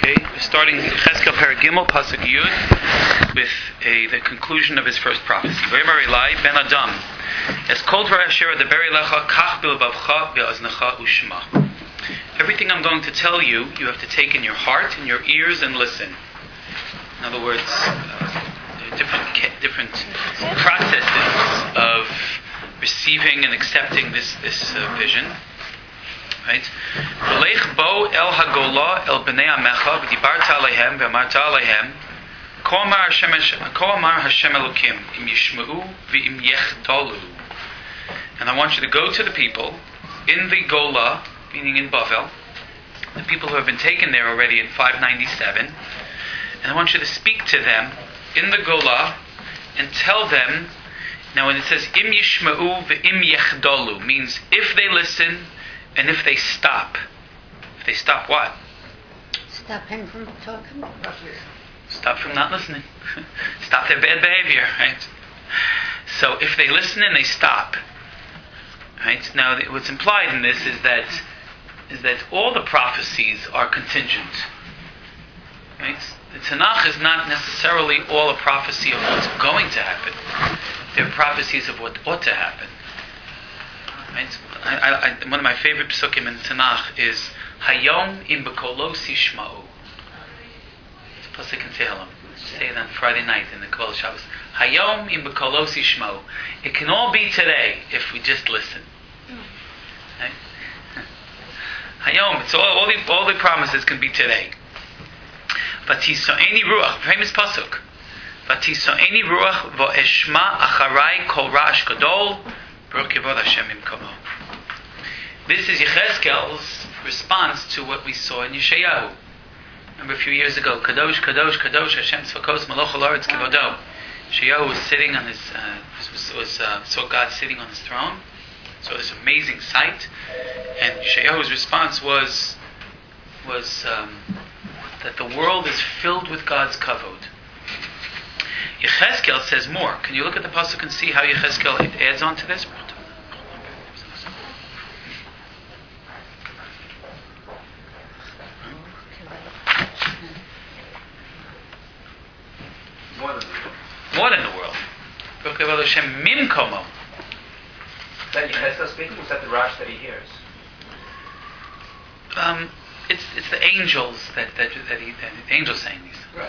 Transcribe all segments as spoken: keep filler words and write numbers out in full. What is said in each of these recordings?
Okay, we're starting Cheskel Paragimel Pasuk Yud with a, the conclusion of his first prophecy. V'yomar Elai ben Adam, es kol dvar asher adaber elecha kach bilvavcha ve'aznecha ushma. Everything I'm going to tell you, you have to take in your heart and your ears and listen. In other words, uh, different different processes of receiving and accepting this this uh, vision. Right? V'leich bo el hagola el bnei amecha v'dibarta aleihem v'amarta aleihem ko amar Hashem Elokim im yishma'u v'im yechdolu. And I want you to go to the people in the Gola, meaning in Bavel, the people who have been taken there already in five ninety-seven, and I want you to speak to them in the Gola and tell them. Now when it says im yishma'u v'im yechdolu, means if they listen and if they stop. If they stop what? Stopping from talking. Stop from not listening. Stop their bad behavior, right? So if they listen and they stop, right? Now what's implied in this is that is that all the prophecies are contingent. Right? The Tanakh is not necessarily all a prophecy of what's going to happen. They're prophecies of what ought to happen. Right? I, I, I, one of my favorite psukim in the Tanakh is Hayom im bekolos yishma'u. It's a pasuk in Tehillim. Say it on Friday night in the Kol Shabbos. Hayom im bekolos yishma'u. It can all be today if we just listen. Right? Hayom. It's all, all the all the promises can be today. Vatiso'eni ruach. Famous pasuk. Vatiso'eni ruach v'eshma acharai kol ra'ash gadol. This is Yechezkel's response to what we saw in Yeshayahu. Remember a few years ago, Kadosh, Kadosh, Kadosh, Hashem Tzvakos, Malach Haaretz Kivodo. Yeshayahu was sitting on his, uh, was, was, uh, saw God sitting on his throne. Saw this amazing sight, and Yeshayahu's response was, was um, that the world is filled with God's kavod. Yechezkel says more. Can you look at the pasuk and see how Yechezkel adds on to this? More than the world. More than the world. Is that Yechezkel speaking, or is that the Rash that he hears? Um, it's it's the angels that that that, he, that the angels saying these. Right.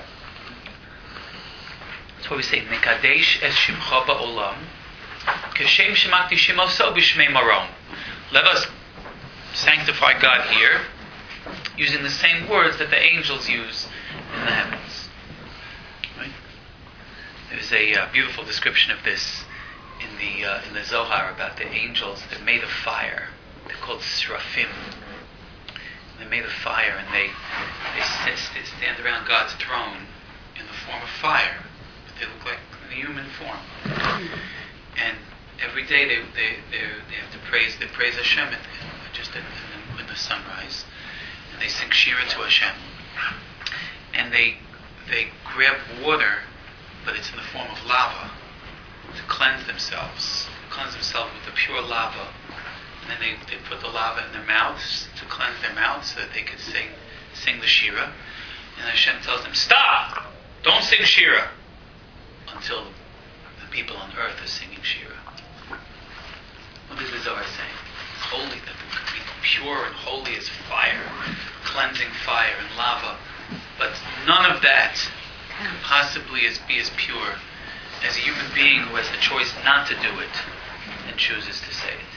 That's why we say Nekadesh es shimcha ba'olam kashem shemati shimo so b'shmei marom. Let us sanctify God here using the same words that the angels use in the heavens. Right? There's a uh, beautiful description of this in the uh, in the Zohar about the angels that made of fire. They're called Srafim. They made of fire, and they they, sit, they stand around God's throne in the form of fire. They look like the human form, and every day they they they have to praise they praise Hashem at, just at, at, with the sunrise, and they sing Shira to Hashem, and they they grab water, but it's in the form of lava, to cleanse themselves, cleanse themselves with the pure lava, and then they, they put the lava in their mouths to cleanse their mouths so that they could sing sing the Shira, and Hashem tells them, stop, don't sing Shira until the people on earth are singing Shira. What is the Zohar saying? It's holy, that it could be pure and holy as fire, cleansing fire and lava. But none of that can possibly as, be as pure as a human being who has the choice not to do it and chooses to say it.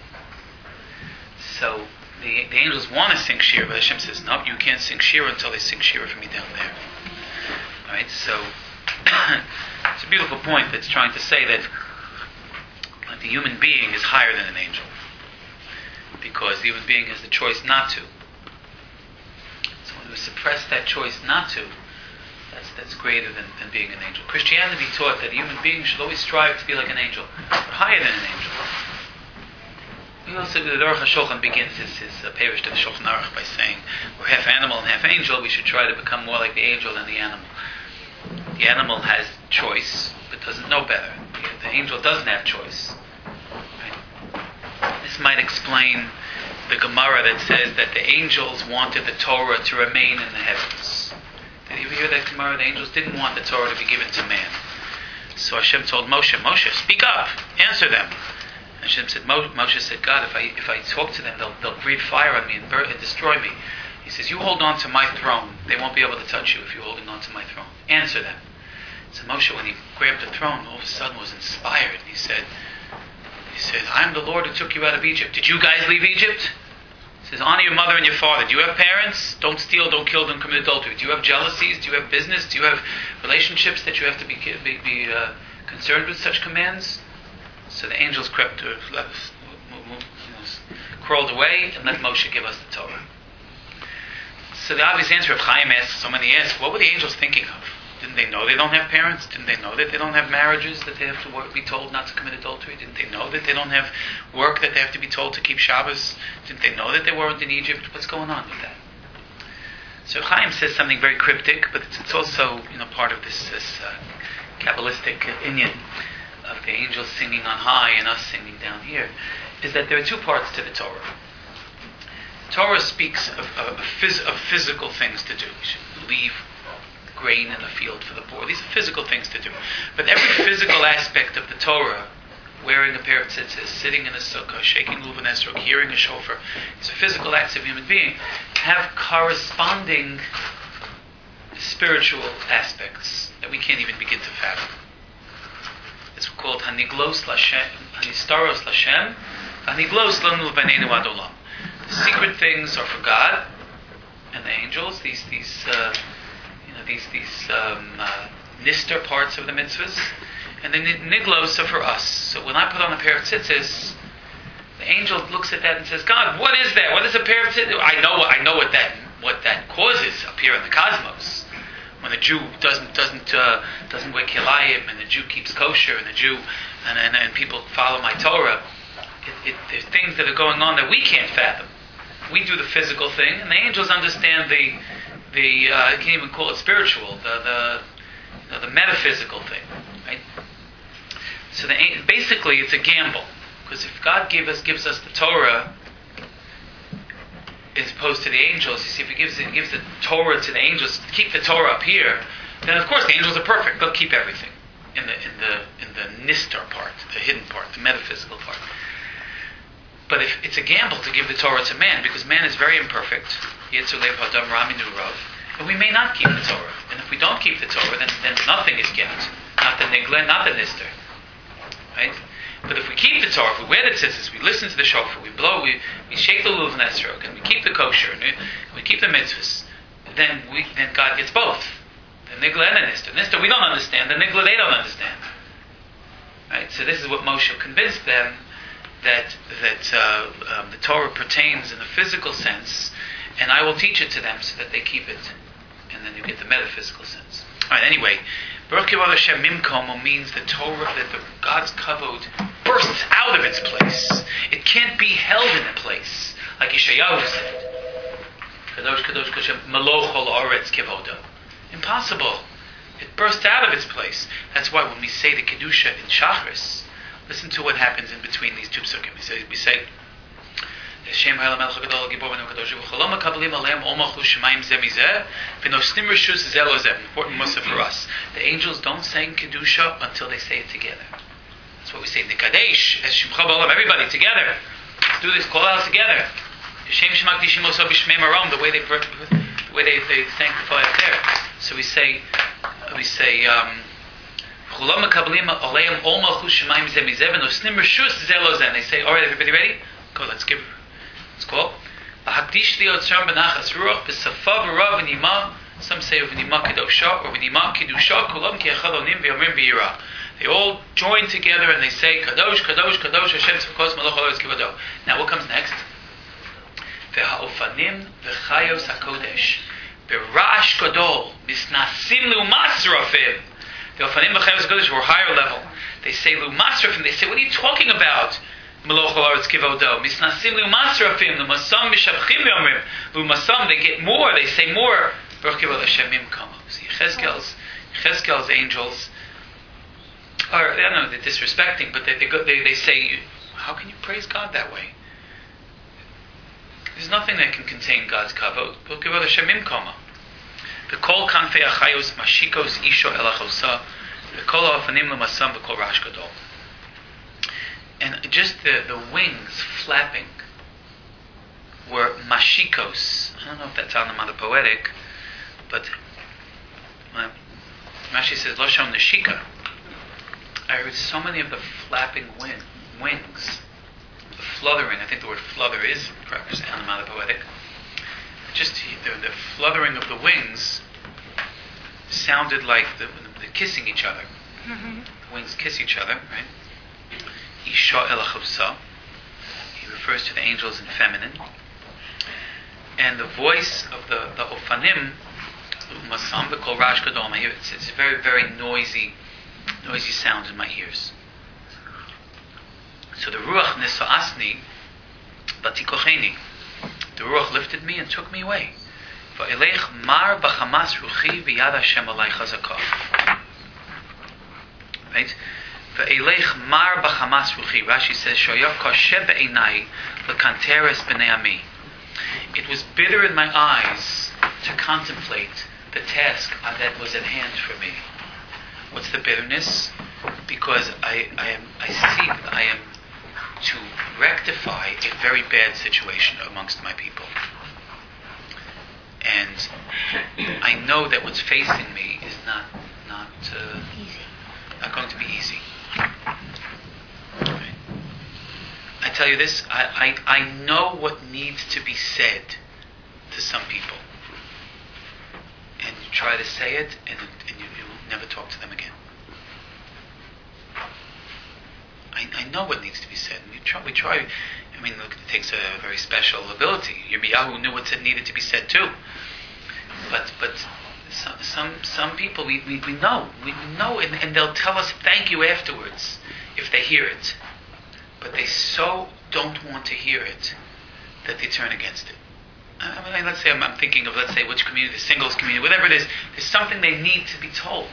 So the, the angels want to sing Shira, but Hashem says, no, you can't sing Shira until they sing Shira for me down there. Alright, so it's a beautiful point that's trying to say that, that the human being is higher than an angel, because the human being has the choice not to. So when we suppress that choice not to, that's that's greater than, than being an angel. Christianity taught that a human being should always strive to be like an angel, but higher than an angel. We also, the Aruch HaShulchan begins his, his uh, parish to the Shulchan Aruch by saying, we're half animal and half angel, we should try to become more like the angel than the animal. The animal has choice, but doesn't know better. The angel doesn't have choice. Right? This might explain the the Gemara that says that the angels wanted the Torah to remain in the heavens. Did you ever hear that Gemara? The angels didn't want the Torah to be given to man. So Hashem told Moshe, Moshe, speak up, answer them. And Hashem said, Mo- Moshe said, God, if I if I talk to them, they'll they'll breathe fire on me and, burn, and destroy me. He says, you hold on to my throne. They won't be able to touch you if you're holding on to my throne. Answer them. So Moshe, when he grabbed the throne, all of a sudden was inspired. He said, he said, I'm the Lord who took you out of Egypt. Did you guys leave Egypt? He says, honor your mother and your father. Do you have parents? Don't steal, don't kill, don't commit adultery. Do you have jealousies? Do you have business? Do you have relationships that you have to be be, be uh, concerned with such commands? So the angels crept, uh, left, move, move, you know, crawled away and let Moshe give us the Torah. So the obvious answer of Chaim asks, so many ask, what were the angels thinking of? Didn't they know they don't have parents? Didn't they know that they don't have marriages, that they have to work, be told not to commit adultery? Didn't they know that they don't have work, that they have to be told to keep Shabbos? Didn't they know that they weren't in Egypt? What's going on with that? So Chaim says something very cryptic, but it's, it's also, you know, part of this, this uh, Kabbalistic inyan of the angels singing on high and us singing down here, is that there are two parts to the Torah. Torah speaks of, of, phys- of physical things to do. You should leave grain in the field for the poor. These are physical things to do. But every physical aspect of the Torah, wearing a pair of tzitzis, sitting in a sukkah, shaking lulav and esrog, hearing a shofar, these are physical acts of a human being, have corresponding spiritual aspects that we can't even begin to fathom. It's called Haniglos Lashem, Hanistaros Lashem, Haniglos Lanu B'neinu Ad Olam. The secret things are for God and the angels, these these uh, you know these these um, uh, nister parts of the mitzvahs, and the niglos are for us. So when I put on a pair of tzitzis, the angel looks at that and says, God, what is that? What is a pair of tzitzis? I know I know what that what that causes up here in the cosmos. When a Jew doesn't doesn't uh, doesn't wear kilayim, and the Jew keeps kosher, and the Jew and and, and people follow my Torah, it, it, there's things that are going on that we can't fathom. We do the physical thing, and the angels understand the the uh, I can't even call it spiritual, the the you know, the metaphysical thing, right? So the, basically, it's a gamble, because if God give us gives us the Torah as opposed to the angels, you see, if He gives it gives the Torah to the angels, keep the Torah up here, then of course the angels are perfect; they'll keep everything in the in the in the nistar part, the hidden part, the metaphysical part. But if it's a gamble to give the Torah to man, because man is very imperfect, and we may not keep the Torah. And if we don't keep the Torah, then, then nothing is given. Not the nigla, not the nister. Right? But if we keep the Torah, if we wear the tzitzis, we listen to the shofar, we blow, we, we shake the lulav and esrog, and we keep the kosher, and we, we keep the mitzvahs, then we then God gets both. The nigla and the nister. Nister we don't understand, the nigla they don't understand. Right? So this is what Moshe convinced them, that that uh, um, the Torah pertains in the physical sense, and I will teach it to them so that they keep it, and then you get the metaphysical sense. All right. Anyway, Baruch Yevod Hashem Mimkomo means the Torah, that the God's kavod bursts out of its place. It can't be held in a place, like Yeshayahu said. Kadosh Kadosh Kadosh Melochol Oretz Kivodo. Impossible. It bursts out of its place. That's why when we say the kedusha in Shachris, listen to what happens in between these two psukim. We say, we say, Hashem Ha'el HaMelech HaGadol HaGibor HaNem HaKadosh V'cholom HaKablim Aleim Omachu Shemayim Zeh Mizeh V'nostim Rishus Zeh Lo Zeh. Important mussar for us. The angels don't sing kedusha until they say it together. That's what we say. Nikadesh Es Shimcha B'Olam. Everybody together. Let's do this. Call out together. Hashem Shemak Dishim Oso B'Shmei Marom. The way they the way they, they sanctify it there. So we say we say. Um, They say, all right, everybody ready? Go, let's give. Let's go. Some say v'nima kedosha or v'nima kedusha kulam ki echad onim v'yomrim v'yira. They all join together and they say kadosh, kadosh, kadosh Hashem tzvukos malach olos kivado. Now what comes next? V'ha'ofanim v'chayos hakodesh b'rash gadol misnasim l'umasrafim. The ofanim v'chayos hakodesh were higher level. They say l'umasrafim. They say, what are you talking about? Malach olos kivado misnasim l'umasrafim l'masam mishabchim v'yomrim l'umasam. They get more. They say more. Baruch Yevod Hashem Mimkomo. See, Chezkel's, Chezkel's angels are, I don't know, they're disrespecting, but they they, go, they they say, how can you praise God that way? There's nothing that can contain God's kavod. Kavod Hashem imkoma. V'kol kanfei achayos mashikos isho elachosa. V'kol ha'ofanim l'masam v'kol rash gadol. And just the, the wings flapping were mashikos. I don't know if that's onomatopoetic, but uh, Rashi says Loshon Neshika. I heard so many of the flapping wind, wings, the fluttering. I think the word flutter is perhaps onomatopoetic. Just the, the fluttering of the wings sounded like the, the kissing each other. Mm-hmm. The wings kiss each other, right? Isha elachosah. He refers to the angels in feminine. And the voice of the, the ofanim, masam v'kol rash gadol, I hear it's, it's a very, very noisy, noisy sound in my ears. So the ruach nisa'asni, batikocheni. The ruach lifted me and took me away. Va'elech mar b'chamas ruchi v'yad Hashem alai chazakah. Right? Ve'elech mar b'chamas ruchi. Rashi says, Shoyah koshe be'enai l'kanteres b'nei ami. It was bitter in my eyes to contemplate the task uh, that was at hand for me. What's the bitterness? Because I, I am, I see that I am to rectify a very bad situation amongst my people. And I know that what's facing me is not, not, uh, not going to be easy. Okay. I tell you this, I, I, I know what needs to be said to some people. And you try to say it, and, and you, you will never talk to them again. I, I know what needs to be said. We try, we try, I mean, look, it takes a very special ability. Yirmiyahu knew what needed to be said too. But but some some, some people, we, we, we know. We know, and, and they'll tell us thank you afterwards if they hear it. But they so don't want to hear it that they turn against it. I mean, let's say I'm, I'm thinking of, let's say, which community, the singles community, whatever it is, there's something they need to be told.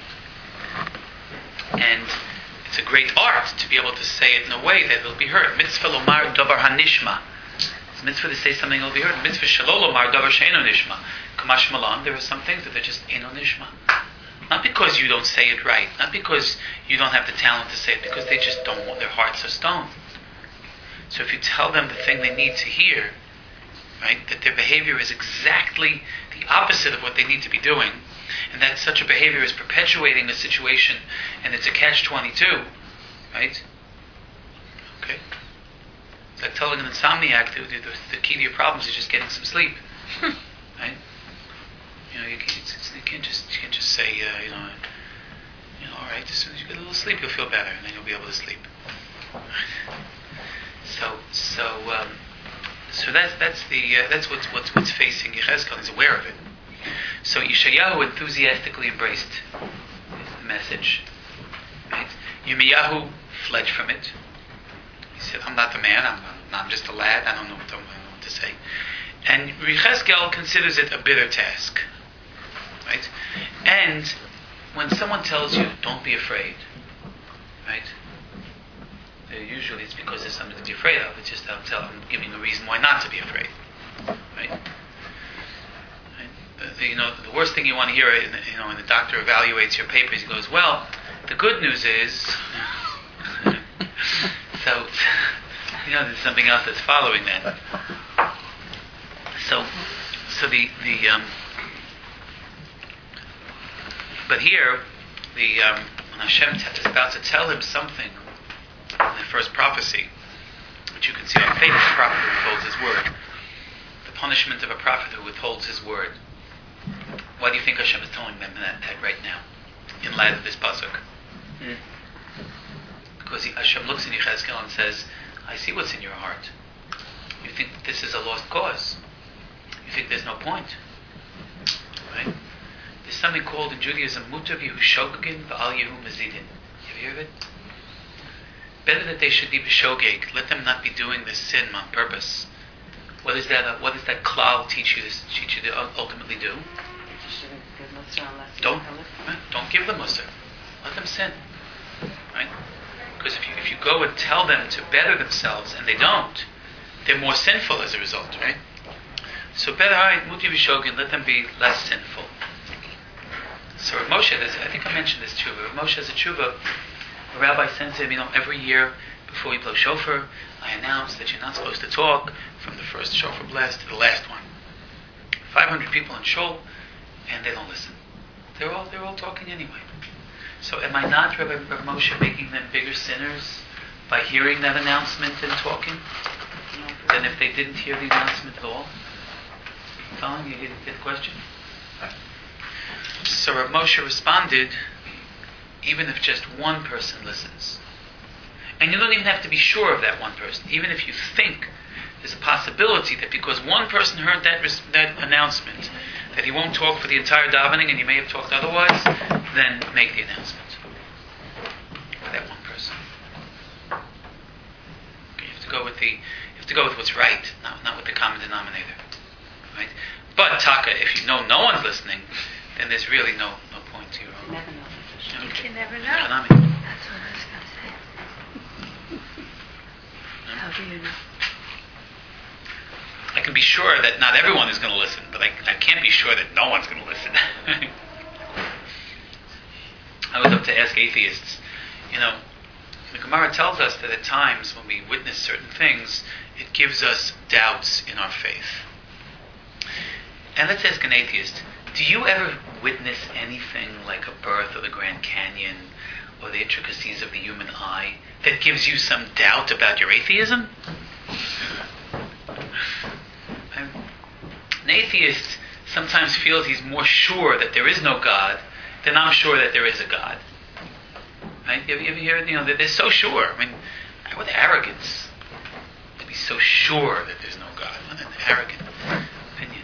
And it's a great art to be able to say it in a way that will be heard. Mitzvah lomar davar hanishma. It's mitzvah to say something that will be heard. Mitzvah shalol lomar davar she'eno nishma. Kamash malan, there are some things that are just eno nishma. Not because you don't say it right, not because you don't have the talent to say it, because they just don't want, their hearts are stone. So if you tell them the thing they need to hear, right, that their behavior is exactly the opposite of what they need to be doing, and that such a behavior is perpetuating a situation, and it's a catch twenty-two, right? Okay. It's like telling an insomniac the, the, the key to your problems is just getting some sleep, right? You know, you, can, it's, it's, you can't just you can't just say, uh, you know, you know, all right, as soon as you get a little sleep, you'll feel better, and then you'll be able to sleep. So, so, um, so that's that's the uh, that's what's what's what's facing Yechezkel. He's aware of it. So Yeshayahu enthusiastically embraced the message. Right? Yirmiyahu fled from it. He said, "I'm not the man. I'm, I'm just a lad. I don't know what to, I don't know what to say." And Yechezkel considers it a bitter task. Right? And when someone tells you, "Don't be afraid," right? Usually it's because there's something to be afraid of. It's just I'm, telling, I'm giving a reason why not to be afraid. Right? Right? The, you know, the worst thing you want to hear, you know, when the doctor evaluates your papers, he goes, "Well, the good news is," so, you know, there's something else that's following that. So, so the the um, but here, the um, when Hashem is about to tell him something. The first prophecy, which you can see on faith, the prophet who withholds his word. The punishment of a prophet who withholds his word. Why do you think Hashem is telling them that, that right now, in light of this pasuk? Mm. Because he, Hashem looks in Yechezkel and says, "I see what's in your heart. You think this is a lost cause. You think there's no point, right? There's something called in Judaism, Mutav Yehu Shogegin V'al Yehu Mazidin. Have you heard of it? Better that they should be b'shogeg. Let them not be doing this sin on purpose. What is that? Uh, what does that klal teach you to teach you to ultimately do? Don't right? Don't give them mussar. Let them sin, right? Because if you if you go and tell them to better themselves and they don't, they're more sinful as a result, right? So better hide muti v'shogin, let them be less sinful. So Rav Moshe, this, I think I mentioned this tshuva. Rav Moshe has a tshuva. A rabbi sends him, you know, every year before we blow shofar, I announce that you're not supposed to talk from the first shofar blast to the last one. five hundred people in shul, and they don't listen. They're all they're all talking anyway. So am I not, Rabbi Rav Moshe, making them bigger sinners by hearing that announcement and talking than if they didn't hear the announcement at all? Following, you get, get the question? So Rav Moshe responded, even if just one person listens. And you don't even have to be sure of that one person. Even if you think there's a possibility that because one person heard that res- that announcement, that he won't talk for the entire davening and he may have talked otherwise, then make the announcement for that one person. Okay, you have to go with the you have to go with what's right, not not with the common denominator. Right? But Taka, if you know no one's listening, then there's really no no point to your own. You never know. Okay. You never know. Economic. That's what I was going to say. How do you know? I can be sure that not everyone is going to listen, but I, I can't be sure that no one's going to listen. I was up to ask atheists, you know, the Gemara tells us that at times when we witness certain things, it gives us doubts in our faith. And let's ask an atheist, do you ever witness anything like a birth of the Grand Canyon or the intricacies of the human eye that gives you some doubt about your atheism? An atheist sometimes feels he's more sure that there is no God than I'm sure that there is a God. Right? You ever, you ever hear, you know, that they're so sure. I mean, what arrogance to be so sure that there's no God. What an arrogant opinion.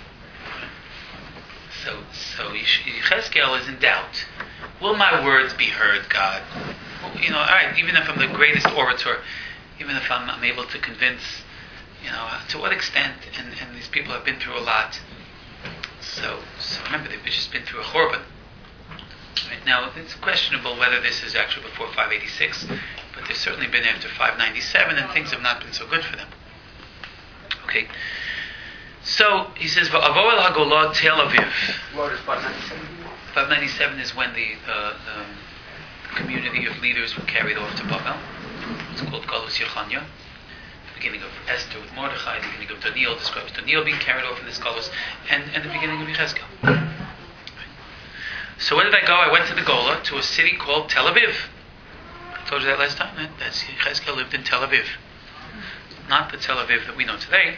So, so Yechezkel is in doubt. Will my words be heard, God? Well, you know, all right, even if I'm the greatest orator, even if I'm, I'm able to convince, you know, to what extent, and, and these people have been through a lot. So, so remember, they've just been through a Churban. Right? Now, it's questionable whether this is actually before five eighty-six, but they've certainly been after five ninety-seven, and things have not been so good for them. Okay. So, he says, V'avo el hagolah Tel Aviv. What is five ninety-seven? five ninety-seven is when the, uh, the community of leaders were carried off to Babel. It's called Galus Yechanya. The beginning of Esther with Mordechai, the beginning of Daniel describes Daniel being carried off in this Galus, and, and the beginning of Yechezkel. So where did I go? I went to the Gola, to a city called Tel Aviv. I told you that last time, right? That's Yechezkel lived in Tel Aviv. Not the Tel Aviv that we know today.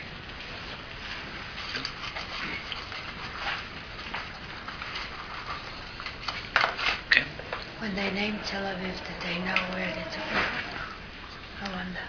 Okay. When they named Tel Aviv, did they know where it is from? I wonder.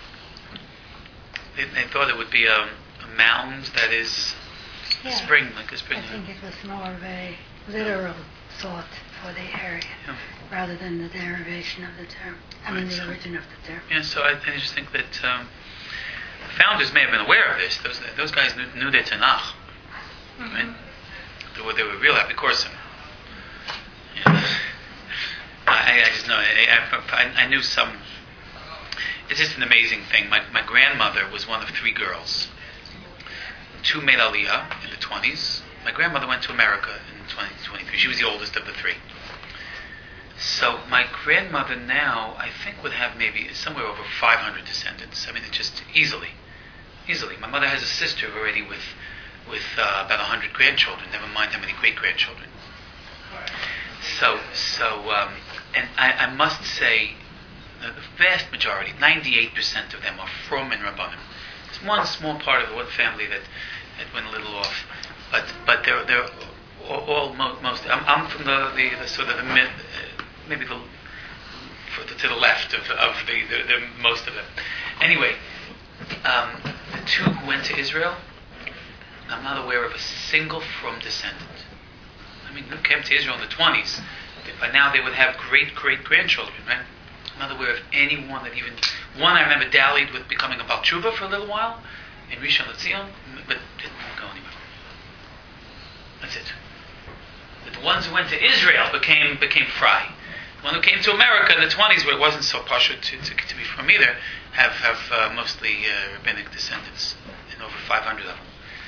They, they thought it would be a, a mound that is Yeah. a spring, like a spring. I think it was more of a literal thought for the area, Yeah. rather than the derivation of the term. I mean, Right, the so- origin of the term. Yeah, so I, I just think that um, the founders may have been aware of this. Those those guys knew, knew their Tanakh. Right? They were, they were real happy course. Yeah. I, I just know, I, I, I knew some, it's just an amazing thing. My, my grandmother was one of three girls. Two made Aliyah in the twenties. My grandmother went to America in twenty twenty-three. She was the oldest of the three. So my grandmother now, I think, would have maybe somewhere over five hundred descendants. I mean, it's just easily, easily. My mother has a sister already with, with uh, about one hundred grandchildren, never mind how many great-grandchildren. So, so, um, and I, I must say, the vast majority, ninety-eight percent of them are from and Rabbanim. There's one small part of one family that, that went a little off, but but they're they're all, all mo- most. I'm, I'm from the, the, the sort of the mid, uh, maybe the, for the to the left of of the, the, the most of them. Anyway, um, the two who went to Israel, I'm not aware of a single from descendant. I mean, who came to Israel in the twenties? By now they would have great great grandchildren, right? I'm not aware of anyone that even one I remember dallied with becoming a Baal Tshuva for a little while in Rishon LeZion, but didn't go anywhere. That's it. But the ones who went to Israel became became fry. The one who came to America in the twenties, where it wasn't so pashut to, to, to be from either, have have uh, mostly uh, rabbinic descendants, and over five hundred of them.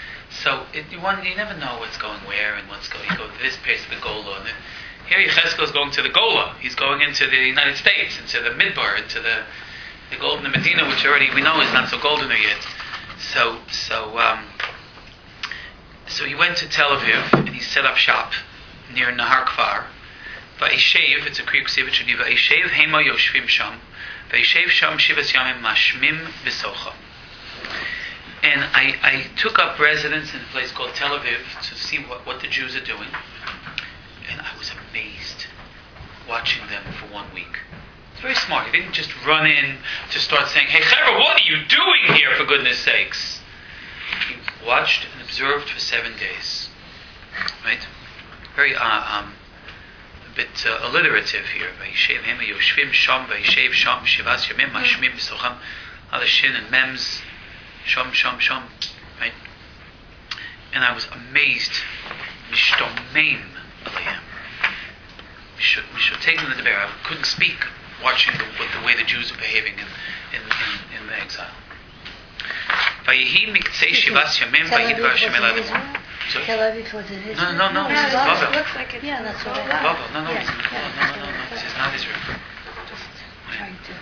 So it, you, want, you never know what's going where and what's going. You go to this place, the Gola. And here Yechezkel is going to the Gola. He's going into the United States, into the Midbar, into the the golden Medina, which already we know is not so golden yet. So so um, so he went to Tel Aviv and he set up shop near Nahar Kfar. Va'ishev, it's a Kriya Ksiv, it should be Va'ishev Hema Yoshvim Sham. Va'ishev Sham Shivas Yamim Mashmim V'socha. And I, I took up residence in a place called Tel Aviv to see what, what the Jews are doing. And I was amazed watching them for one week. It's very smart. He didn't just run in to start saying, "Hey, Chevra, what are you doing here, for goodness sakes?" He watched and observed for seven days. Right? Very uh, um, a bit uh, alliterative here. Vayishev hema yoshvim sham, vayishev sham shivas yamim mashmim b'socham. Other shin and mems. Sham, sham, sham, right? And I was amazed. Mishtomeim alayhim. We should, we should take them to the bear. I couldn't speak watching the, the way the Jews are behaving in, in, in, in the exile. Vayehi miktzei shivas yamim vayidvar Hashem el Adam. Tel Aviv was in Israel. No, no, no, no this is it Bavel. looks like it's yeah, that's what I Bavel, no, no, yeah, it's, no, yeah, no, no, no, no, this is not Israel. Just trying to.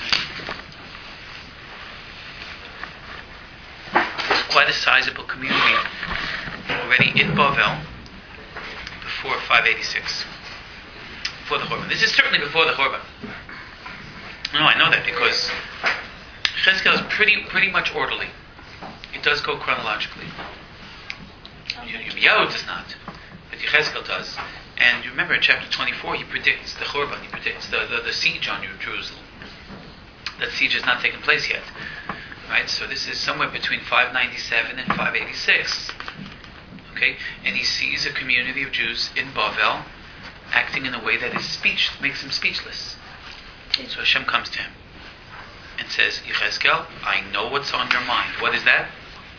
Quite a sizable community already in Bavel before five eighty-six, before the Churban. This is certainly before the Churban. No, I know that because Cheskel is pretty pretty much orderly. It does go chronologically. Yirmiyahu does not, but Cheskel does. And you remember in chapter twenty-four, he predicts the Churban. He predicts the, the, the siege on Jerusalem. That siege has not taken place yet. Right, so this is somewhere between five ninety-seven and five eighty-six. Okay, and he sees a community of Jews in Bavel acting in a way that is speech makes him speechless. So Hashem comes to him and says, "Yechezkel, I know what's on your mind. What is that?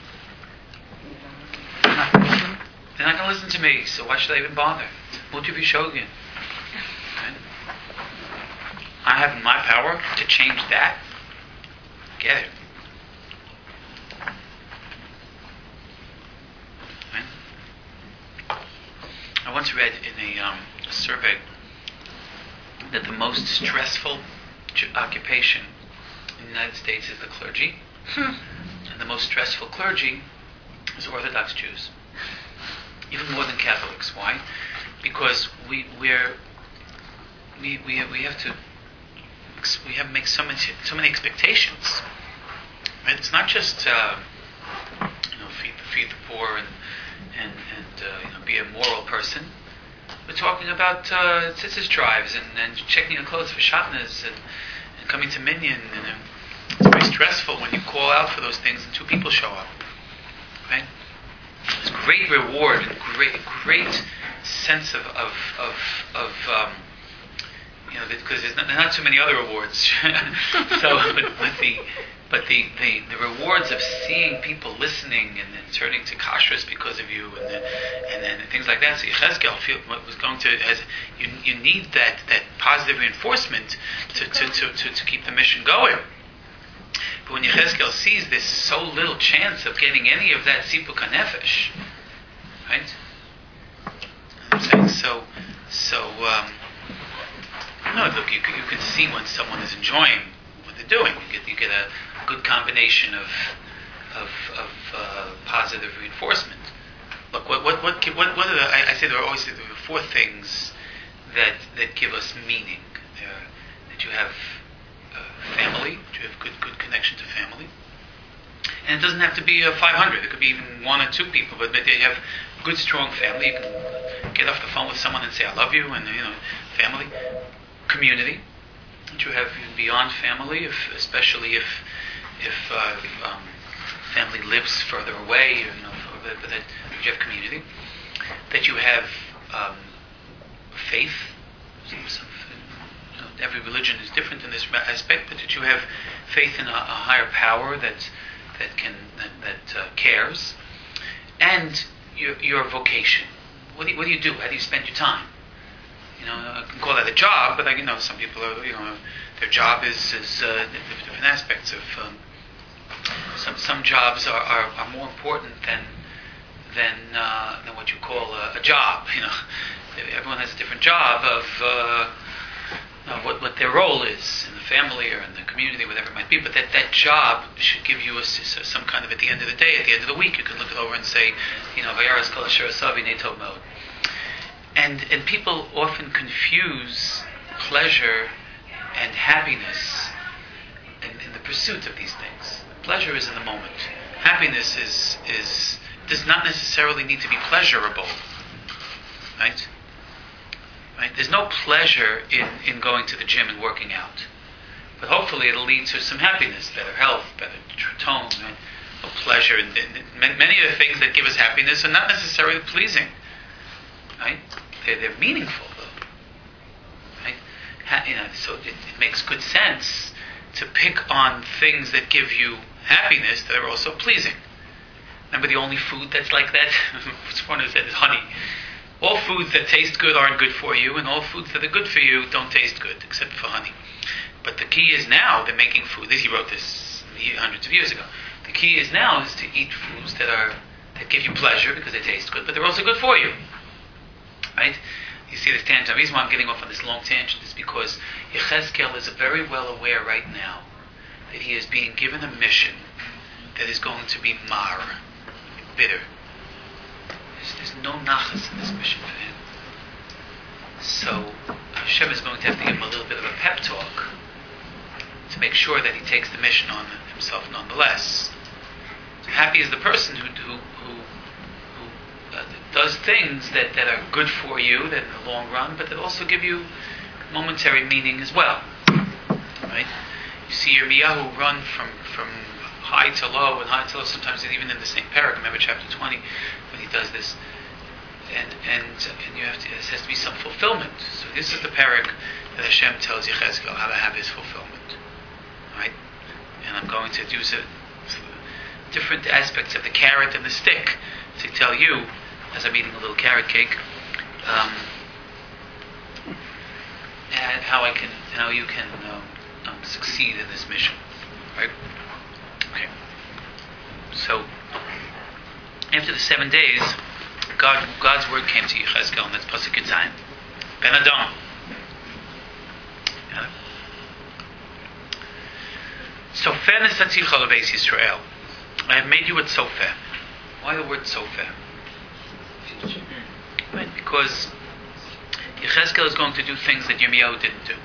They're not, they're not going to listen to me. So why should I even bother? Muti v'shogin. Right? I have in my power to change that. Get it." I once read in a, um, a survey that the most stressful j- occupation in the United States is the clergy, hmm. and the most stressful clergy is Orthodox Jews, even more than Catholics. Why? Because we we're we we we have to we have to make so many so many expectations. Right? It's not just uh, you know feed the feed the poor and. and, and uh, you know, be a moral person. We're talking about uh, tzitzis drives and, and checking your clothes for shatnas and, and coming to minyan. And uh, it's very stressful when you call out for those things and two people show up. Right? There's great reward and great, great sense of of of, of um, you know, because there's not, there are not too many other awards. so, but, but the But the, the, the rewards of seeing people listening and then turning to kashrus because of you and the, and then things like that. So Yechezkel feel was going to as you you need that, that positive reinforcement to, to, to, to, to keep the mission going. But when Yechezkel sees there's so little chance of getting any of that sipuk hanefesh, right? I'm saying so so um, no look you can, you can see when someone is enjoying what they're doing. You get you get a good combination of of, of uh, positive reinforcement. Look, what what what what, what are the? I, I say there are always there are four things that that give us meaning. There, that you have uh, family, that you have good good connection to family, and it doesn't have to be uh, five hundred. It could be even one or two people, but but you have good strong family. You can get off the phone with someone and say I love you, and you know, family, community. That you have beyond family, if, especially if if uh, um, family lives further away, you know, but that you have community, that you have um, faith. Some, some, you know, every religion is different in this aspect, but that you have faith in a, a higher power that that can that, that uh, cares, and your your vocation. What do you, what do you do? How do you spend your time? You know, I can call that a job, but I, you know, some people are, you know, their job is is uh, different aspects of. Um, some some jobs are, are, are more important than than uh, than what you call a, a job. You know, everyone has a different job of uh, of what what their role is in the family or in the community, whatever it might be. But that, that job should give you a, some kind of, at the end of the day, at the end of the week, you can look it over and say, you know, Vayaras kol asher asavi netov mod. And and people often confuse pleasure and happiness in, in the pursuit of these things. Pleasure is in the moment. Happiness is is does not necessarily need to be pleasurable, right? Right? There's no pleasure in, in going to the gym and working out, but hopefully it'll lead to some happiness, better health, better tone, right? No pleasure. And many of the things that give us happiness are not necessarily pleasing, right? They're, they're meaningful, though, right? Ha, you know, so it, it makes good sense to pick on things that give you happiness that are also pleasing. Remember, the only food that's like that, what's one is that is honey. All foods that taste good aren't good for you, and all foods that are good for you don't taste good, except for honey. But the key is now they're making food. He wrote this hundreds of years ago. The key is now is to eat foods that are that give you pleasure because they taste good, but they're also good for you. Right? You see this tangent. The reason why I'm getting off on this long tangent is because Yechezkel is very well aware right now that he is being given a mission that is going to be mar, bitter. There's, there's no nachas in this mission for him. So Hashem is going to have to give him a little bit of a pep talk to make sure that he takes the mission on himself nonetheless. So happy is the person who who who, who uh, does things that, that are good for you, that in the long run, but that also give you momentary meaning as well. Right? You see Yirmiyahu run from from high to low and high to low. Sometimes even in the same parak. Remember chapter twenty when he does this. And and and you have to, it has to be some fulfillment. So this is the parak that Hashem tells Yechezkel how to have his fulfillment, right? And I'm going to use a, different aspects of the carrot and the stick to tell you, as I'm eating a little carrot cake, um, and how I can, how you can um, um, succeed in this mission, right? Okay. So after the seven days. God, God's word came to Yechezkel, and that's Pasuk Yitzayin. Ben Adam. Sofeh nesatzicha lebeis Yisrael. I have made you with Sofeh. Why the word Sofeh? Right, because Yechezkel is going to do things that Yirmiyahu didn't do.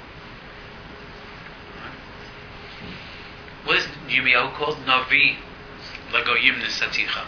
What is Yirmiyahu called? Navi legoyim nesatzicha.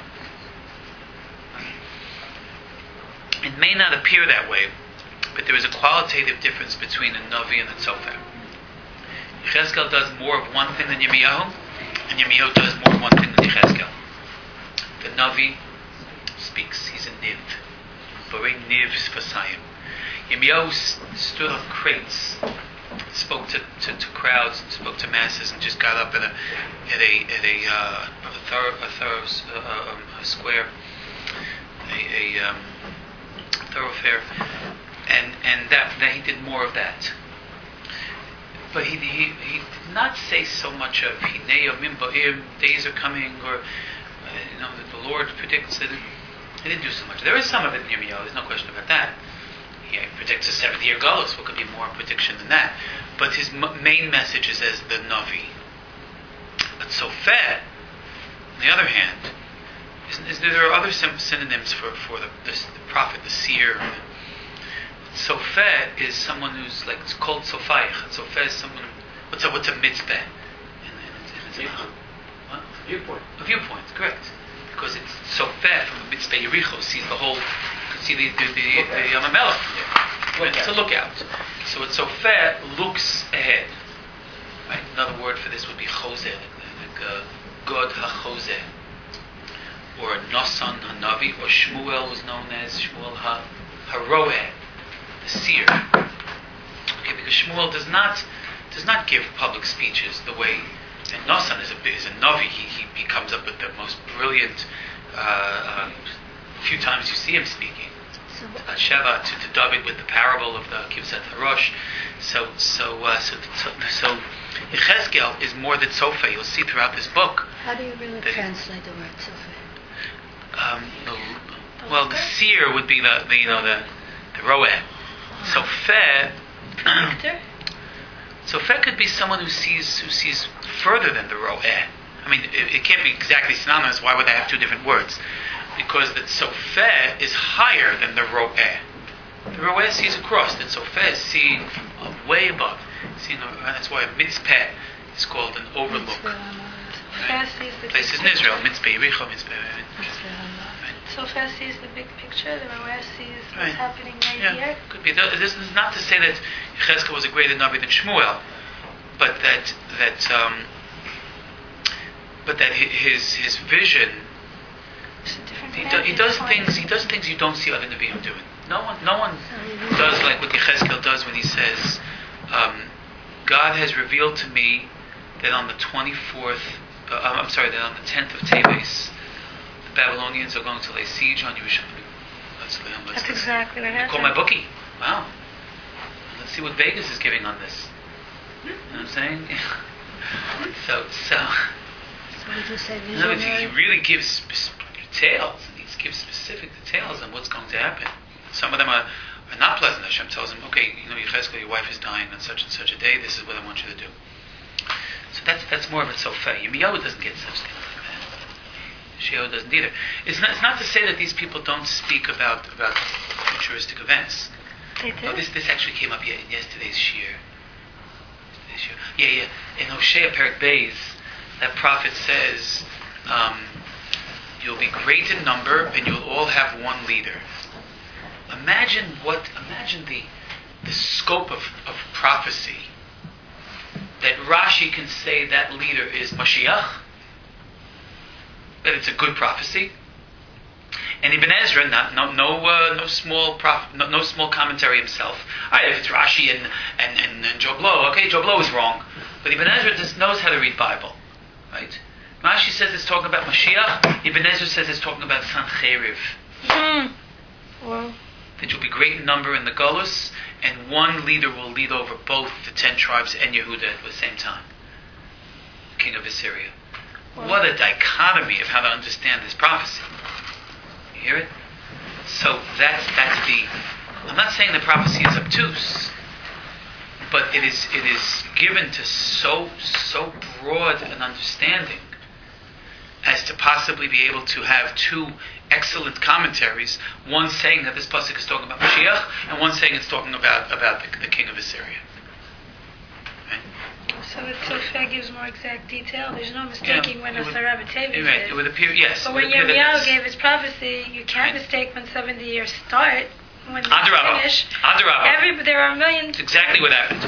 It may not appear that way, but there is a qualitative difference between a Navi and a Tzofeh. Yechezkel does more of one thing than Yirmiyahu, and Yirmiyahu does more of one thing than Yechezkel. The Navi speaks. He's a Niv. Borei Niv Sfasayim. Yirmiyahu stood on crates, spoke to, to, to crowds, spoke to masses, and just got up at a at a at a uh, a thorough a, thorough, uh, um, a square, a, a um, thoroughfare, and and that, that he did more of that. But he he he did not say so much of Hinei Yomim Ba'im, days are coming, or uh, you know that the Lord predicts that. He didn't do so much. There is some of it in Yirmiyahu. There's no question about that. He predicts a seventy-year galus. What could be more prediction than that? But his m- main message is as the Navi. But Sofeh, on the other hand, is, is there, there are other sim- synonyms for for the, the, the prophet, the seer. Sofeh is someone who's like, it's called Sofayich. Sofeh is someone. What's a what's a mitzvah? And, and, and, and, what? Viewpoint. A viewpoint, correct. Because it's Sofeh from the mitzvah Yericho sees the whole. You can see the the the, the Yam HaMelech from there. Right? It's a lookout. So it's Sofeh looks ahead. Right. Another word for this would be Choseh, like, like uh, God HaChoseh, or Nasan HaNavi, or Shmuel was known as Shmuel Ha HaRoeh, the seer. Okay, because Shmuel does not does not give public speeches the way, and Nasan is a is a Navi. He, he he comes up with the most brilliant. Uh, um, few times you see him speaking. So, Uh, Sheva to, to David with the parable of the Kivzat Harosh. So so uh, so so, so Yechezkel is more than Sofeh. You'll see throughout this book. how do you really That- translate the word Sofeh? um, the, well, the seer would be the, the you know the the roeh. So fe, so fe could be someone who sees who sees further than the roeh. I mean, it, it can't be exactly synonymous. Why would they have two different words? Because that sofeh is higher than the roeh. The roeh sees across. That sofeh is seeing uh, way above. Seeing, uh, that's why a mitzpeh is called an overlook. Right? Places in Israel, mitzpeh, Yericho, mitzpeh. Right? Sofeh sees the big picture. The roeh sees what's Right. happening right Yeah, here. could be. This is not to say that Yechezkel was a greater Navi than Shmuel, but that that um, but that hi- his his vision. It's a different He, do, he vantage does point. things. He does things you don't see other Nevi'im doing. No one, no one does like what Yechezkel does when he says, um, "God has revealed to me that on the twenty-fourth, uh, I'm sorry, that on the tenth of Teves, the Babylonians are going to lay siege on Yerushalayim." Let's, let's, That's exactly what happened. Call my bookie. Wow. Let's see what Vegas is giving on this. You know what I'm saying? so, so. So would you say In other words, he visionary? really gives spe- details, and he gives specific details on what's going to happen. Some of them are, are not pleasant. Hashem tells him, okay, you know, Yechezkel, your wife is dying on such and such a day, this is what I want you to do. So that's that's more of a sofeh. Yirmiyahu doesn't get such things like that. Yeshayahu doesn't either. It's not, it's not to say that these people don't speak about, about futuristic events. They do. No, this this actually came up ye- in yesterday's shir. Yesterday's shir. Yeah, yeah. In Hosea Perek Beis, that prophet says, um, "You'll be great in number, and you'll all have one leader." Imagine what? Imagine the the scope of, of prophecy. That Rashi can say that leader is Mashiach. That it's a good prophecy. And Ibn Ezra, not, no no uh, no small prof, no, no small commentary himself. All right, if it's Rashi and and and, and Job Lo, okay, Job Lo is wrong, but Ibn Ezra just knows how to read Bible, right? Rashi says it's talking about Mashiach. Ibn Ezra says it's talking about Sancheriv. Hmm. Well, That you'll be great in number in the Golus, and one leader will lead over both the ten tribes and Yehuda at the same time. King of Assyria. Wow. What a dichotomy of how to understand this prophecy. You hear it? So that's that's the. I'm not saying the prophecy is obtuse, but it is it is given to so so broad an understanding as to possibly be able to have two excellent commentaries. One saying that this pasuk is talking about Mashiach, and one saying it's talking about about the, the king of Assyria. so the Sofeh gives more exact detail. There's no mistaking Yeah, when it a would- Sarah B'Tevis Right, is. it would appear, yes. But it when would appear that Yirmiyahu it's- gave his prophecy, you can't Right. mistake when seventy years start, when they Adarabah. finish. Adarabah. Every, there are millions. It's exactly what happened.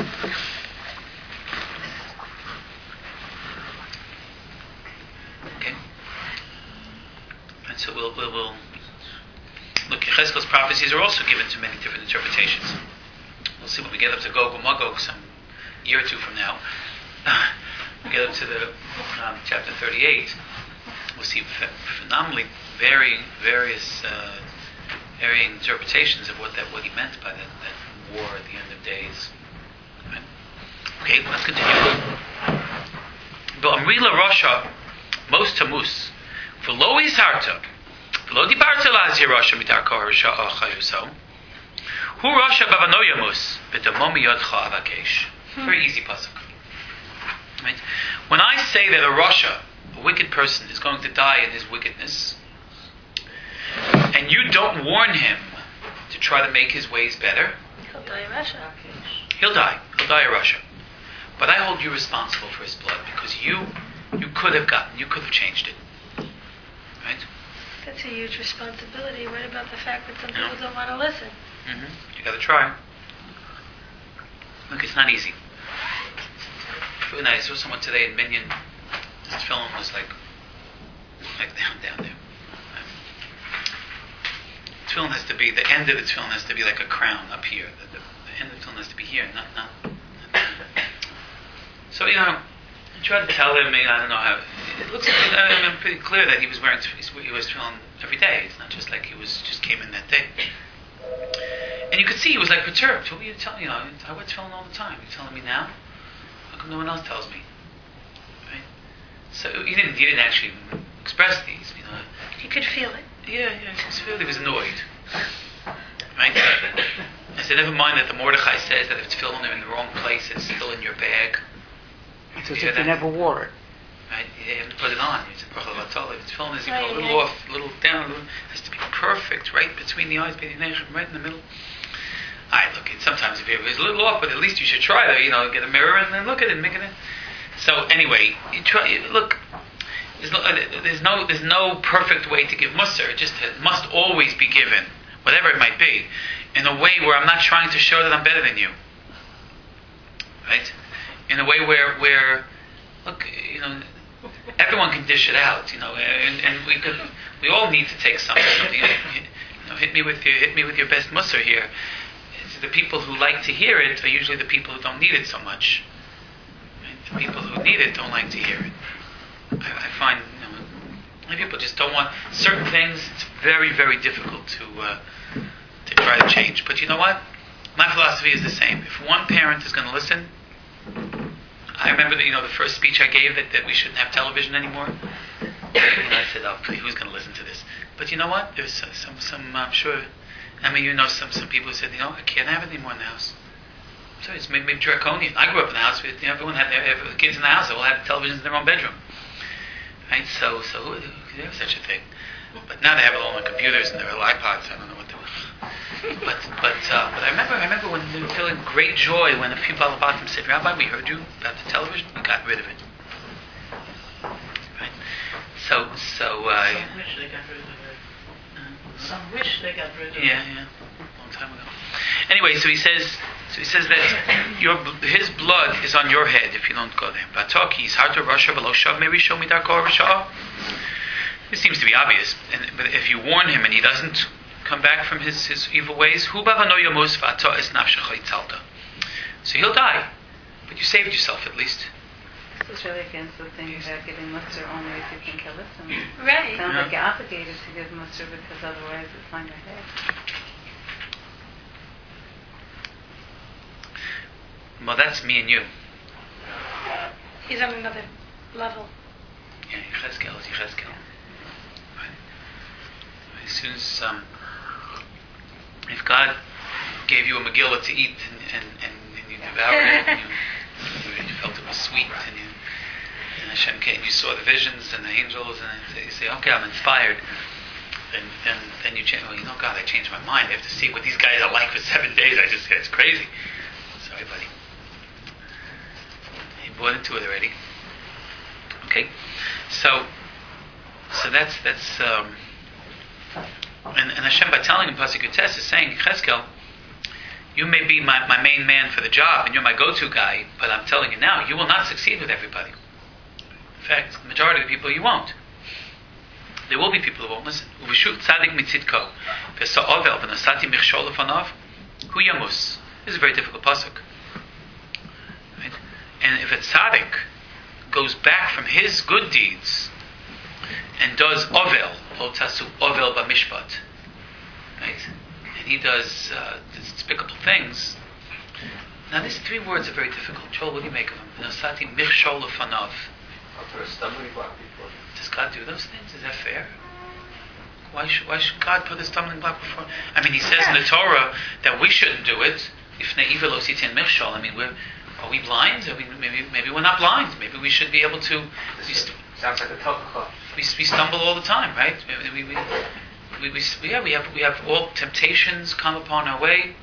Okay. And so we'll, we'll, we'll look, Yechezkel's prophecies are also given to many different interpretations. We'll see when we get up to Gog and Magog some year or two from now. We get up to the um, chapter thirty-eight. We'll see ph- phenomenally varying, various, uh, varying interpretations of what that what he meant by that, that war at the end of days. Right? Okay, let's continue. Ba'amrila Rasha most tamus v'lo izharta v'lo dibarta la'azir Rasha mitar kor sha'a chayuso hu Rasha bavanoyamus v'damo miyodcha avakesh. Very easy pasuk. Right? When I say that a Rasha, a wicked person, is going to die in his wickedness, and you don't warn him to try to make his ways better, He'll die in Russia. he'll die. He'll die in Russia. But I hold you responsible for his blood because you you could have gotten, you could have changed it. Right? That's a huge responsibility. What about the fact that some Yeah. people don't want to listen? Mm-hmm. You got to try. Look, it's not easy. And I saw someone today in Minyan. His film was like, like down, down there. The film has to be, the end of the film has to be like a crown up here. The, the, the end of the film has to be here, not, not, not So, you know, I tried to tell him, I don't know how, it looks like, I mean, pretty clear that he was wearing, he was filming every day. It's not just like he was, just came in that day. And you could see he was like perturbed. What are you telling me? You know, I was filming all the time. You're telling me now? How come no one else tells me? Right? So he didn't, he didn't actually express these, you know. You could feel it. Yeah, yeah, he was, really, he was annoyed. Right? I said, never mind that the Mordechai says that if it's filling in the wrong place, it's still in your bag. It's as if you never wore it. Right? You have to put it on. It's a bracha latala. If it's filling, it's Right, a little right. off, a little down, a little, it has to be perfect, right between the eyes, right in the middle. Alright, look, it, sometimes if it's a little off, but at least you should try to, you know, get a mirror and then look at it and make it. So anyway, you try. You, look, there's no, there's no, there's no perfect way to give musar. It just it must always be given, whatever it might be, in a way where I'm not trying to show that I'm better than you. Right? In a way where, where, look, you know, everyone can dish it out, you know, and, and we could, we all need to take something. You know, you know, hit me with your, hit me with your best musar here. It's the people who like to hear it are usually the people who don't need it so much. Right? The people who need it don't like to hear it. I, I find, you know, many people just don't want certain things. It's very, very difficult to uh, to try to change. But you know what? My philosophy is the same. If one parent is going to listen, I remember that, you know, the first speech I gave that, that we shouldn't have television anymore. And I said, oh, please, who's going to listen to this? But you know what? There's uh, some, some, I'm sure, I mean, you know, some, some people who said, you know, I can't have it anymore in the house. So it's maybe, maybe draconian. I grew up in the house with, you know, everyone had their, the kids in the house, they all had televisions in their own bedroom. Right? So, so who, who could have such a thing? But now they have it all on computers and their iPods. I don't know what they were. But but uh, but I remember I remember when they were feeling great joy when a few Balabatim said, Rabbi, we heard you about the television, we got rid of it. Right? So so uh, Some wish they got rid of it. Some wish they got rid of it. yeah, yeah, a long time ago. Anyway, so he says so he says that your his blood is on your head if you don't go there. Bataki is hard to Russia below Shav maybe show me that Rasha. It seems to be obvious, and, but if you warn him and he doesn't come back from his, his evil ways, so he'll die. But you saved yourself at least. This is really against the thing about giving muster only if you think he'll listen. Right. It sounds Yeah. like you're obligated to give muster because otherwise it's on your head. Well, that's me and you. He's on another level. Yeah, Yechezkel is Yechezkel. Right. As soon as, um, if God gave you a Megillah to eat and, and, and, and you devoured it, and you, you felt it was sweet, and you, and Hashem came, and you saw the visions and the angels, and you say, okay, I'm inspired. Then, then, then you change. Well, you know, God, I changed my mind. I have to see what these guys are like for seven days. I just, it's crazy. Sorry, buddy. He bought into it already. Okay, so, so that's that's, um, and, and Hashem by telling him Pasuk Yutes is saying, Cheskel, you may be my, my main man for the job, and you're my go-to guy, but I'm telling you now, you will not succeed with everybody. In fact, the majority of the people you won't. There will be people who won't listen. Uveshut tzadik mitzidko, v'sa'ovel v'nasati michshol lefanav, hu yamus. This is a very difficult pasuk. Right? And if a tzaddik goes back from his good deeds and does ovel, lo tasu ovel b'mishpat, right? And he does uh, despicable things. Now, these three words are very difficult. Joel, what do you make of them? V'nasati michshol lefanav. I'll put a stumbling block before. Does God do those things? Is that fair? Why should, why should God put a stumbling block before? I mean, he says in the Torah that we shouldn't do it. If ne'ivah lo sitin michshol, I mean, we're, are we blind? Are we, maybe, maybe we're not blind. Maybe we should be able to. We, st- Sounds like a tokacha. we, we stumble all the time, right? We, we, we, we, we, yeah, we have we have all temptations come upon our way,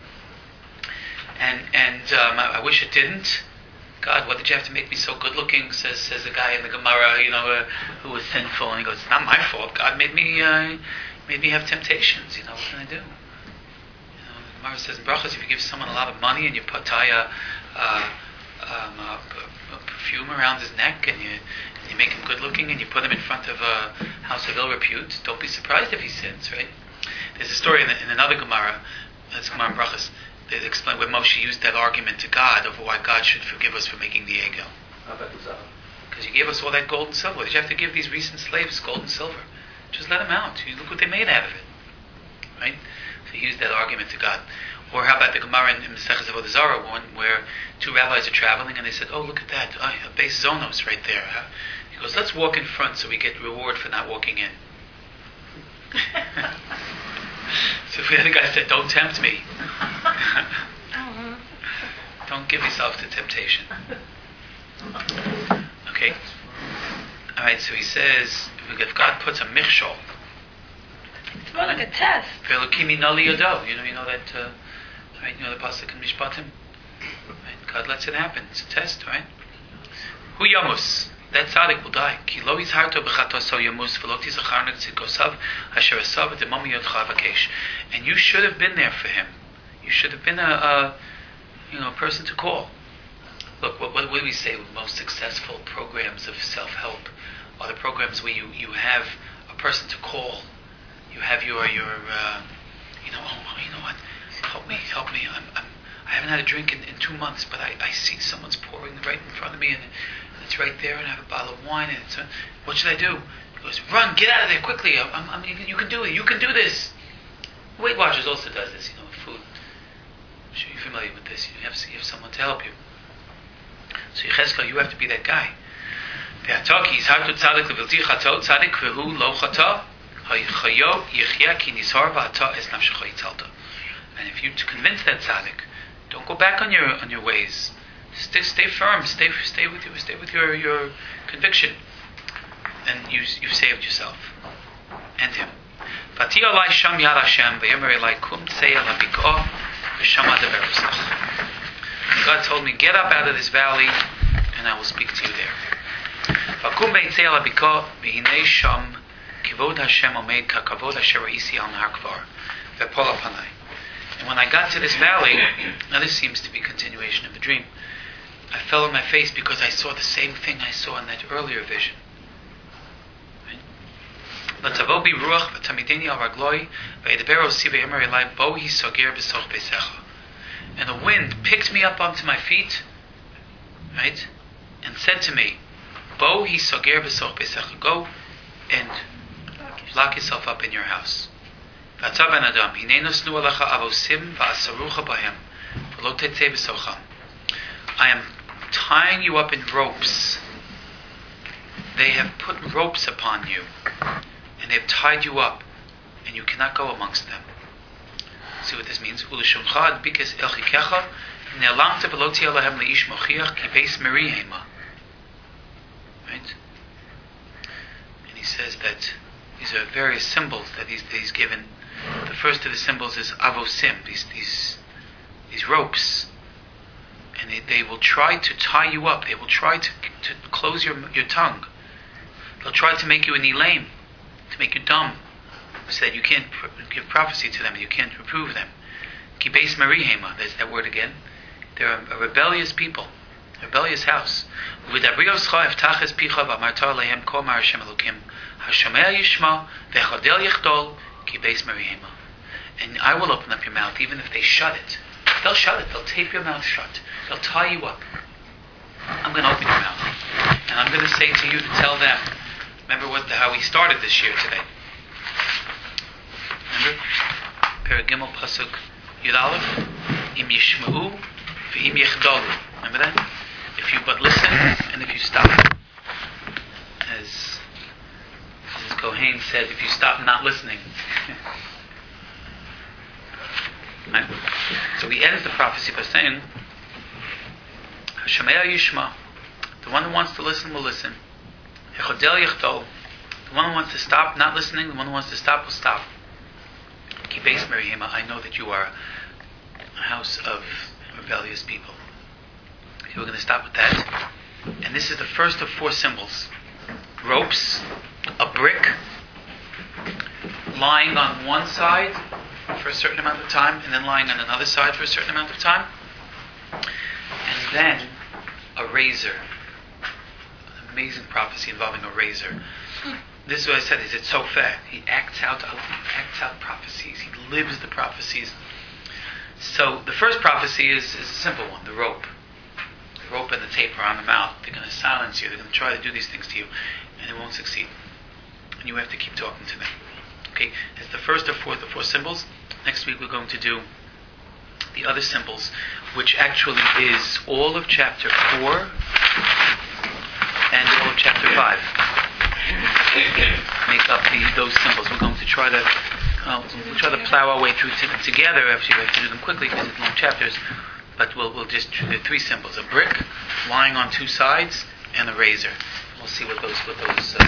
and and um, I, I wish it didn't. God, what did you have to make me so good looking? Says says the guy in the Gemara, you know, uh, who was sinful, and he goes, "It's not my fault. God made me uh, made me have temptations. You know, what can I do?" You know, the Gemara says in Brachos, if you give someone a lot of money and you put tie a, uh, um, a, a perfume around his neck and you and you make him good looking and you put him in front of a house of ill repute, don't be surprised if he sins, right? There's a story in, in another Gemara, that's Gemara in Brachos. They explain where Moshe used that argument to God of why God should forgive us for making the egel. Because you gave us all that gold and silver. Did you have to give these recent slaves gold and silver? Just let them out. You look what they made out of it. Right? So he used that argument to God. Or how about the Gemara in, in Maseches Avodah Zarah one where two rabbis are traveling and they said, oh, look at that. Oh, a base Zonos right there. He goes, let's walk in front so we get reward for not walking in. So the other guy said, don't tempt me. Uh-huh. Don't give yourself to temptation. Okay? Alright, so he says, if God puts a michshol, It's more like a test. Velokimi nali yodo, you know, you know that, uh, right? You know the pasuk in Mishpatim. Right? God lets it happen. It's a test, right? Hu yamus. That tzaddik will die. Ki lo yizharto b'chatoso yamus v'lo tizachar tzidkosav asher asav v'demam yodcha avakesh. And you should have been there for him. You should have been a, a you know, a person to call. Look, what, what do we say with most successful programs of self-help are the programs where you, you have a person to call. You have your, your uh, you know, oh, you know what, help me, help me. I'm, I'm, I haven't had a drink in, in two months, but I, I see someone's pouring right in front of me, and it's right there, and I have a bottle of wine, and it's, uh, what should I do? He goes, run, get out of there quickly. I'm, I'm, I'm, you can do it, you can do this. Weight Watchers also does this, you know, with food. I'm sure you're familiar with this. You have, you have someone to help you. So Yechezkel, you have to be that guy. And if you to convince that tzaddik, don't go back on your on your ways. Stay, stay firm. Stay, stay with you. Stay with your, your conviction, and you you've saved yourself and him. God told me, get up out of this valley, and I will speak to you there. And when I got to this valley, now this seems to be a continuation of the dream, I fell on my face because I saw the same thing I saw in that earlier vision. Right? And the wind picked me up onto my feet, right, and said to me, Bo hi soger b'soch beisecha, go and lock yourself up in your house. V'ata ben adam, hinei nosnu alecha avosim v'asarucha bahem, v'lo tetzei b'socham. I am tying you up in ropes. They have put ropes upon you, and they have tied you up, and you cannot go amongst them. See what this means? Ulishumcha adbikes elchikecha ne'alamta v'lo tia lahem leish mochiach ki beis merihema. Right? And he says that these are various symbols that he's, that he's given. The first of the symbols is avosim, these these these ropes, and they, they will try to tie you up. They will try to to close your your tongue. They'll try to make you an elaim, to make you dumb, so that you can't pr- give prophecy to them, you can't reprove them. Ki beis merihema, there's that word again. They're a, a rebellious people, a rebellious house. And I will open up your mouth even if they shut it. They'll shut it, they'll tape your mouth shut. They'll tie you up. I'm going to open your mouth. And I'm going to say to you to tell them. Remember what the, how we started this year today. Remember? Perigimel Pasuk Yud Aleph. Im Yishma'u V'im Yechdolu. Remember that? If you but listen, and if you stop. As Missus Kohen said, if you stop not listening. Right? So we end the prophecy by saying, Hashamea Yishma. The one who wants to listen will listen. Yechodel Yechdol. The one who wants to stop not listening, the one who wants to stop will stop. Ki beis merihema. I know that you are a house of rebellious people. Okay, we're going to stop with that. And this is the first of four symbols. Ropes, a brick, lying on one side for a certain amount of time, and then lying on another side for a certain amount of time. And then a razor. An amazing prophecy involving a razor. This is what I said, is it's so fair. He acts out, he acts out prophecies. He lives the prophecies. So the first prophecy is, is a simple one, the rope. The rope and the tape are on the mouth. They're going to silence you. They're going to try to do these things to you, and it won't succeed. And you have to keep talking to them. Okay, it's the first of four, the four symbols. Next week we're going to do the other symbols, which actually is all of chapter four and all of chapter five. make up the, those symbols. We're going to try to uh, we'll try to plow our way through to them together. Actually, we have to do them quickly because it's long chapters. But we'll we'll just do the three symbols: a brick lying on two sides and a razor. We'll see what those what those uh,